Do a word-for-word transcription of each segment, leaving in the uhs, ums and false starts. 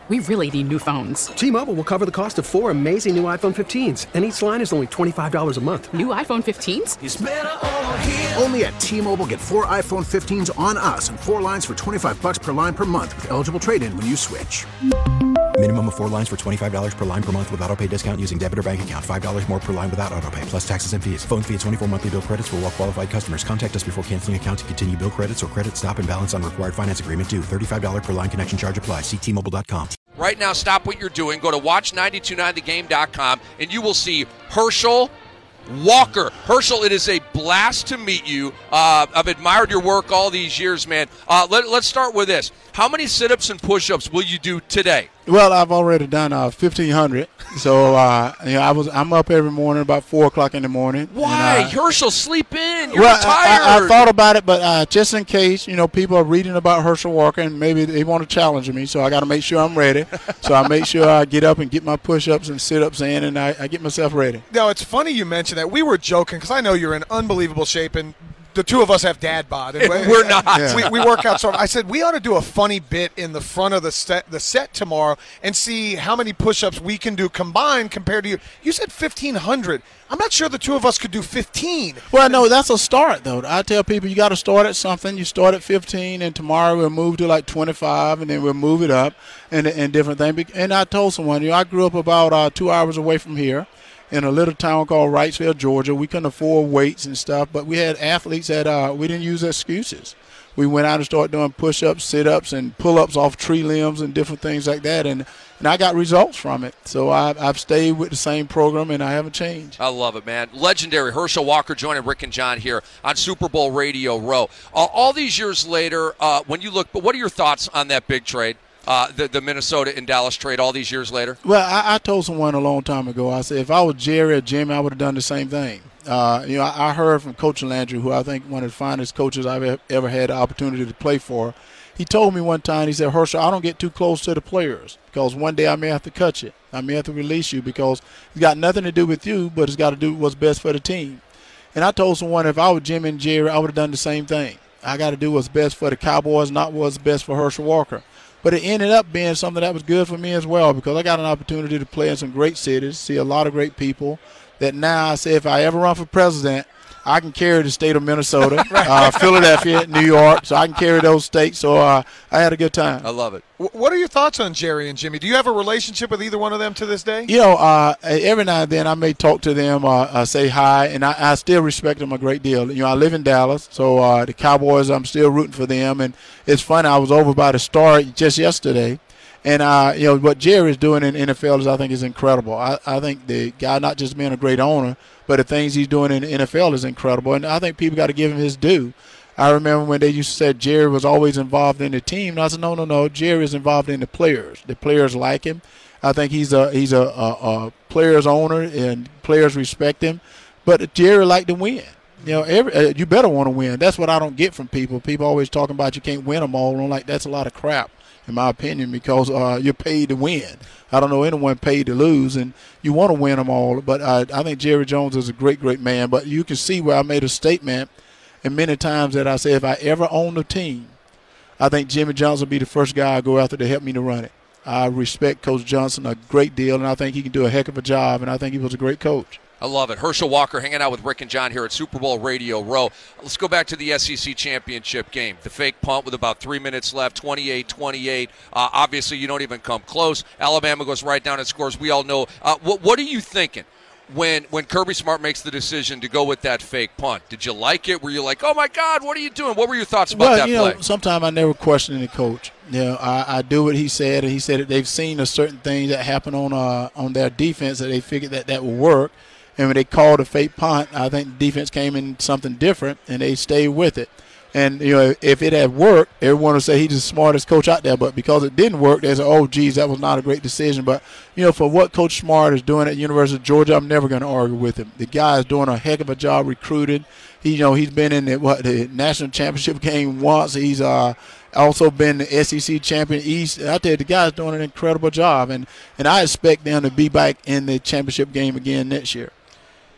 We really need new phones. T-Mobile will cover the cost of four amazing new iPhone fifteens, and each line is only twenty-five dollars a month. New iPhone fifteens? It's better over here. Only at T-Mobile, get four iPhone fifteens on us and four lines for twenty-five dollars per line per month with eligible trade-in when you switch. Minimum of four lines for twenty-five dollars per line per month with autopay discount using debit or bank account. five dollars more per line without autopay, plus taxes and fees. Phone fee at twenty-four monthly bill credits for well-qualified customers. Contact us before canceling account to continue bill credits or credit stop and balance on required finance agreement due. thirty-five dollars per line connection charge applies. See T Mobile dot com. Right now, stop what you're doing. Go to watch nine two nine the game dot com, and you will see Herschel Walker. Herschel, it is a blast to meet you. Uh, I've admired your work all these years, man. Uh, let, let's start with this. How many sit-ups and push-ups will you do today? Well, I've already done uh, fifteen hundred. So, uh, you know, I was, I'm up every morning about four o'clock in the morning. Why? And, uh, Herschel, sleep in. You're well, retired. I, I, I thought about it, but uh, just in case, you know, people are reading about Herschel Walker and maybe they want to challenge me, so I got to make sure I'm ready. So I make sure I get up and get my push-ups and sit-ups in, and I, I get myself ready. No, it's funny you mentioned that. We were joking because I know you're in unbelievable shape, and the two of us have dad bod. And we're not. Yeah. We, we work out. So I said we ought to do a funny bit in the front of the set, the set tomorrow, and see how many push-ups we can do combined compared to you. You said fifteen hundred. I'm not sure the two of us could do fifteen. Well, no, that's a start, though. I tell people you got to start at something. You start at fifteen, and tomorrow we'll move to like twenty-five, and then we'll move it up and, and different things. And I told someone, you know, I grew up about uh, two hours away from here, in a little town called Wrightsville, Georgia. We couldn't afford weights and stuff, but we had athletes that uh, we didn't use excuses. We went out and started doing push-ups, sit-ups, and pull-ups off tree limbs and different things like that, and and I got results from it. So I've, I've stayed with the same program, and I haven't changed. I love it, man. Legendary Herschel Walker joining Rick and John here on Super Bowl Radio Row. Uh, all these years later, uh, when you look, but what are your thoughts on that big trade? Uh, the, the Minnesota and Dallas trade all these years later? Well, I, I told someone a long time ago, I said, if I was Jerry or Jimmy, I would have done the same thing. Uh, you know, I, I heard from Coach Landry, who I think one of the finest coaches I've ever had the opportunity to play for. He told me one time, he said, Herschel, I don't get too close to the players because one day I may have to cut you. I may have to release you because it's got nothing to do with you, but it's got to do what's best for the team. And I told someone if I was Jimmy and Jerry, I would have done the same thing. I got to do what's best for the Cowboys, not what's best for Herschel Walker. But it ended up being something that was good for me as well because I got an opportunity to play in some great cities, see a lot of great people that now I say if I ever run for president, I can carry the state of Minnesota, right. uh, Philadelphia, New York, so I can carry those states. So uh, I had a good time. I love it. What are your thoughts on Jerry and Jimmy? Do you have a relationship with either one of them to this day? You know, uh, every now and then I may talk to them, uh, uh, say hi, and I, I still respect them a great deal. You know, I live in Dallas, so uh, the Cowboys, I'm still rooting for them. And it's funny, I was over by the Star just yesterday. And, uh, you know, what Jerry is doing in the N F L is, I think, is incredible. I, I think the guy not just being a great owner, but the things he's doing in the N F L is incredible. And I think people got to give him his due. I remember when they used to say Jerry was always involved in the team. And I said, no, no, no. Jerry is involved in the players. The players like him. I think he's a he's a, a, a players owner, and players respect him. But Jerry like to win. You know, every, uh, you better want to win. That's what I don't get from people. People always talking about you can't win them all. I'm like, that's a lot of crap, in my opinion, because uh, you're paid to win. I don't know anyone paid to lose, and you want to win them all. But uh, I think Jerry Jones is a great, great man. But you can see where I made a statement, and many times that I say if I ever own a team, I think Jimmy Johnson will be the first guy I go after to help me to run it. I respect Coach Johnson a great deal, and I think he can do a heck of a job, and I think he was a great coach. I love it. Herschel Walker hanging out with Rick and John here at Super Bowl Radio Row. Let's go back to the S E C championship game. The fake punt with about three minutes left, twenty-eight twenty-eight. Uh, obviously, you don't even come close. Alabama goes right down and scores. We all know. Uh, what, what are you thinking when when Kirby Smart makes the decision to go with that fake punt? Did you like it? Were you like, oh, my God, what are you doing? What were your thoughts about well, that you play? Know, sometimes I never question the coach. You know, I, I do what he said, and he said that they've seen a certain things that happen on uh, on their defense that they figured that that will work. And when they called a fake punt, I think the defense came in something different, and they stayed with it. And, you know, if it had worked, everyone would say he's the smartest coach out there. But because it didn't work, they said, oh, geez, that was not a great decision. But, you know, for what Coach Smart is doing at University of Georgia, I'm never going to argue with him. The guy is doing a heck of a job recruiting. He, you know, he's been in the, what, the national championship game once. He's uh, also been the S E C champion East. I tell you, the guy's doing an incredible job. And, and I expect them to be back in the championship game again next year.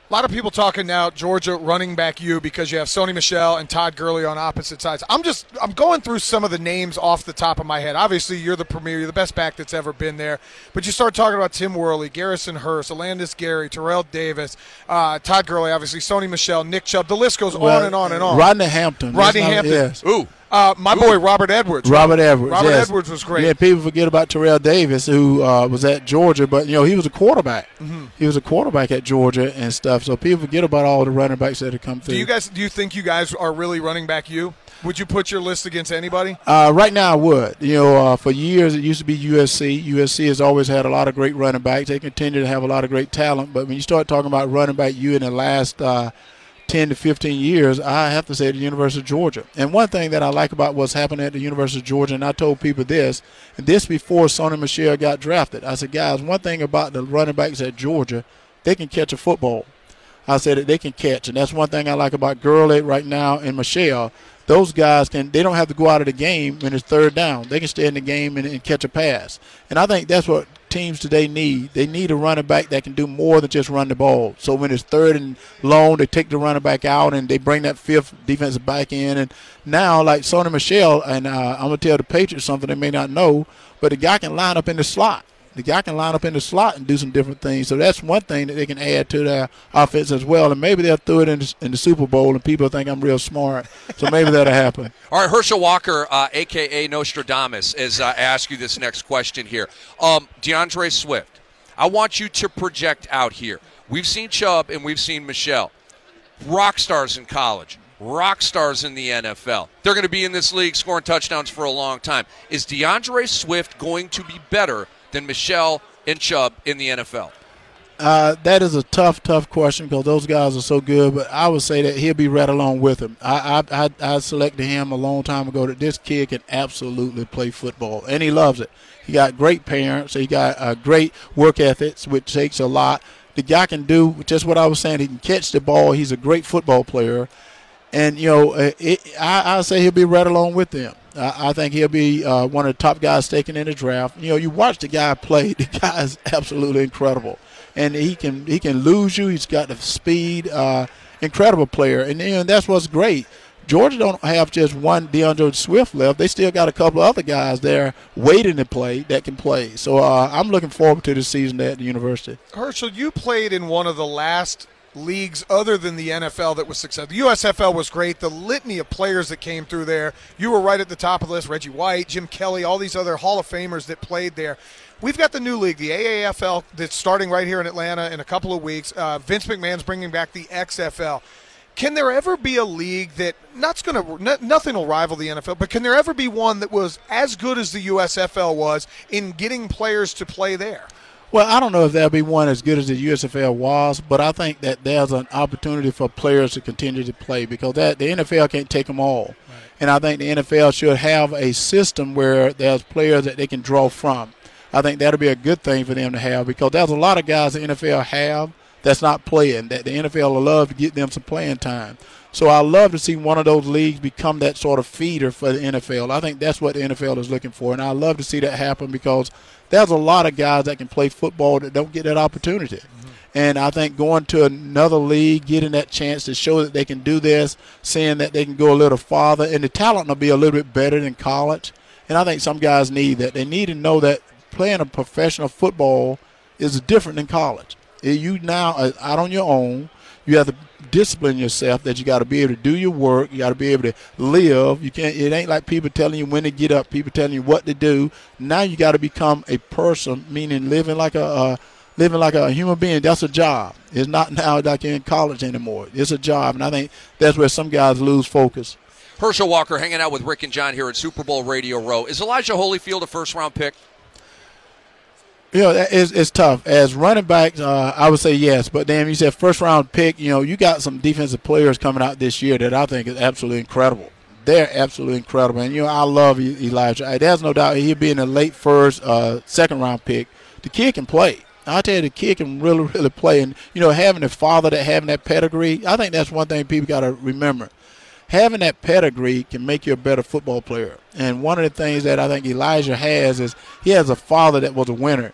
A lot of people talking now, Georgia running back you because you have Sony Michel and Todd Gurley on opposite sides. I'm just I'm going through some of the names off the top of my head. Obviously, you're the premier, you're the best back that's ever been there. But you start talking about Tim Worley, Garrison Hurst, Alandis Gary, Terrell Davis, uh, Todd Gurley, obviously, Sony Michel, Nick Chubb. The list goes well, on and on and on. Rodney Hampton. Rodney not, Hampton. Yes. Ooh. Uh, my Ooh. boy Robert Edwards. Robert Edwards. Robert yes. Edwards was great. Yeah, people forget about Terrell Davis, who uh, was at Georgia, but you know he was a quarterback. Mm-hmm. He was a quarterback at Georgia and stuff. So people forget about all the running backs that have come through. Do you guys? Do you think you guys are really running back you? Would you put your list against anybody? Uh, right now, I would. You know, uh, for years it used to be U S C. U S C has always had a lot of great running backs. They continue to have a lot of great talent. But when you start talking about running back you in the last uh, ten to fifteen years, I have to say the University of Georgia. And one thing that I like about what's happening at the University of Georgia, and I told people this, and this before Sony Michel got drafted, I said, guys, one thing about the running backs at Georgia, they can catch a football. I said that they can catch, and that's one thing I like about Gurley right now and Michel. Those guys can, they don't have to go out of the game when it's third down. They can stay in the game and, and catch a pass. And I think that's what teams today need. They need a running back that can do more than just run the ball. So when it's third and long, they take the running back out and they bring that fifth defensive back in. And now, like Sony Michel, and uh, I'm going to tell the Patriots something they may not know, but the guy can line up in the slot. The guy can line up in the slot and do some different things. So that's one thing that they can add to their offense as well. And maybe they'll throw it in the, in the Super Bowl and people think I'm real smart. So maybe that'll happen. All right, Herschel Walker, uh, a k a. Nostradamus, is uh, ask you this next question here. Um, DeAndre Swift, I want you to project out here. We've seen Chubb and we've seen Michel. Rock stars in college. Rock stars in the N F L. They're going to be in this league scoring touchdowns for a long time. Is DeAndre Swift going to be better than Michel and Chubb in the N F L? Uh, that is a tough, tough question because those guys are so good. But I would say that he'll be right along with him. I, I, I, I selected him a long time ago that this kid can absolutely play football, and he loves it. He got great parents. He got uh, great work ethics, which takes a lot. The guy can do just what I was saying. He can catch the ball. He's a great football player. And, you know, it, I, I say he'll be right along with them. I, I think he'll be uh, one of the top guys taken in the draft. You know, you watch the guy play. The guy is absolutely incredible. And he can he can lose you. He's got the speed. Uh, incredible player. And, you know, that's what's great. Georgia don't have just one DeAndre Swift left. They still got a couple of other guys there waiting to play that can play. So uh, I'm looking forward to this season at the university. Herschel, you played in one of the last leagues other than the N F L that was successful. The U S F L was great. The litany of players that came through there, you were right at the top of the list. Reggie White, Jim Kelly, all these other Hall of Famers that played there. We've got the new league, the A A F L, that's starting right here in Atlanta in a couple of weeks. Uh, Vince McMahon's bringing back the X F L. Can there ever be a league that not's going to nothing will rival the N F L, but can there ever be one that was as good as the U S F L was in getting players to play there? Well, I don't know if there'll be one as good as the U S F L was, but I think that there's an opportunity for players to continue to play because that the N F L can't take them all. Right. And I think the N F L should have a system where there's players that they can draw from. I think that'll be a good thing for them to have because there's a lot of guys the N F L have that's not playing, that the N F L will love to get them some playing time. So I love to see one of those leagues become that sort of feeder for the N F L. I think that's what the N F L is looking for, and I love to see that happen because there's a lot of guys that can play football that don't get that opportunity. Mm-hmm. And I think going to another league, getting that chance to show that they can do this, seeing that they can go a little farther, and the talent will be a little bit better than college. And I think some guys need that. They need to know that playing a professional football is different than college. You now are out on your own. You have to discipline yourself that you got to be able to do your work. You got to be able to live. You can't. It ain't like people telling you when to get up. People telling you what to do. Now you got to become a person, meaning living like a uh, living like a human being. That's a job. It's not now like you're in college anymore. It's a job, and I think that's where some guys lose focus. Herschel Walker hanging out with Rick and John here at Super Bowl Radio Row. Is Elijah Holyfield a first-round pick? You know, it's, it's tough. As running backs, uh, I would say yes. But then you said first-round pick, you know, you got some defensive players coming out this year that I think is absolutely incredible. They're absolutely incredible. And, you know, I love Elijah. There's no doubt he'll be in a late first, uh, second-round pick. The kid can play. I tell you, the kid can really, really play. And, you know, having a father that having that pedigree, I think that's one thing people got to remember. Having that pedigree can make you a better football player. And one of the things that I think Elijah has is he has a father that was a winner.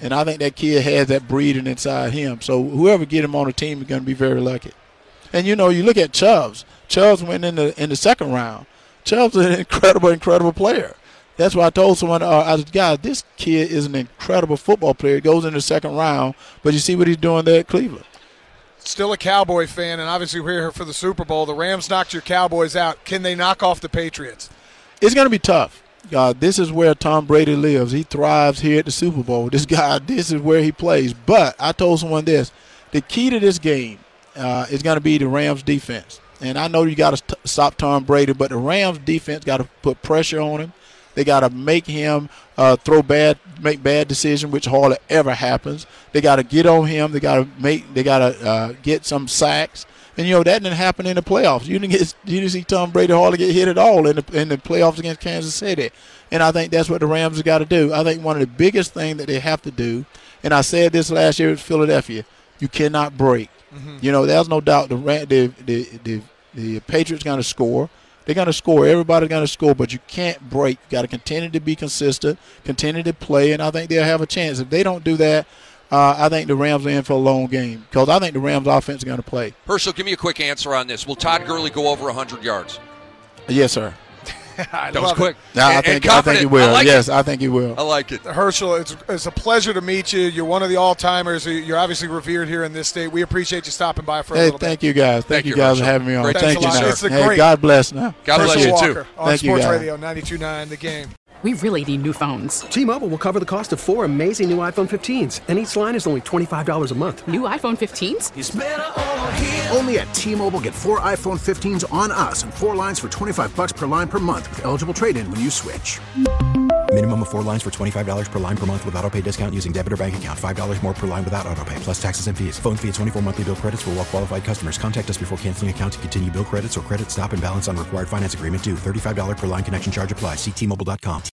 And I think that kid has that breeding inside him. So whoever get him on the team is going to be very lucky. And, you know, you look at Chubbs. Chubbs went in the in the second round. Chubbs is an incredible, incredible player. That's why I told someone, uh, I was, guys, this kid is an incredible football player. He goes in the second round, but you see what he's doing there at Cleveland. Still a Cowboy fan, and obviously we're here for the Super Bowl. The Rams knocked your Cowboys out. Can they knock off the Patriots? It's going to be tough. Uh, this is where Tom Brady lives. He thrives here at the Super Bowl. This guy, this is where he plays. But I told someone this. The key to this game uh, is going to be the Rams' defense. And I know you got to st- stop Tom Brady, but the Rams' defense got to put pressure on him. They got to make him uh, throw bad, make bad decisions, which hardly ever happens. They got to get on him. They got to make. They got to uh, get some sacks. And you know that didn't happen in the playoffs. You didn't get. You didn't see Tom Brady hardly get hit at all in the in the playoffs against Kansas City. And I think that's what the Rams have got to do. I think one of the biggest things that they have to do, and I said this last year with Philadelphia, you cannot break. Mm-hmm. You know, there's no doubt the the the the, the Patriots going to score. They're going to score. Everybody's going to score, but you can't break. You got to continue to be consistent, continue to play, and I think they'll have a chance. If they don't do that, uh, I think the Rams are in for a long game because I think the Rams' offense is going to play. Herschel, give me a quick answer on this. Will Todd Gurley go over one hundred yards? Yes, sir. That was quick. No, I and, think, and I think he will. I like yes, it. I think he will. I like it. Herschel, it's, it's a pleasure to meet you. You're one of the all-timers. You're obviously revered here in this state. We appreciate you stopping by for a hey, little thank bit. you guys. Thank, Thank you you, guys Herschel. for having me on. Great Thank you. Thanks a lot. Now. It's a Hey, great- God bless. Now. God bless Herschel you, Walker too. on Thank you, Sports guys. Radio ninety-two point nine The Game. We really need new phones. T-Mobile will cover the cost of four amazing new iPhone fifteens, and each line is only twenty-five dollars a month. New iPhone fifteens? Only at T-Mobile, get four iPhone fifteens on us and four lines for twenty-five bucks per line per month with eligible trade-in when you switch. Minimum of four lines for twenty-five dollars per line per month with autopay discount using debit or bank account. five dollars more per line without autopay, plus taxes and fees. Phone fee at twenty-four monthly bill credits for well-qualified customers. Contact us before canceling account to continue bill credits or credit stop and balance on required finance agreement due. thirty-five dollars per line connection charge applies. See T Mobile dot com.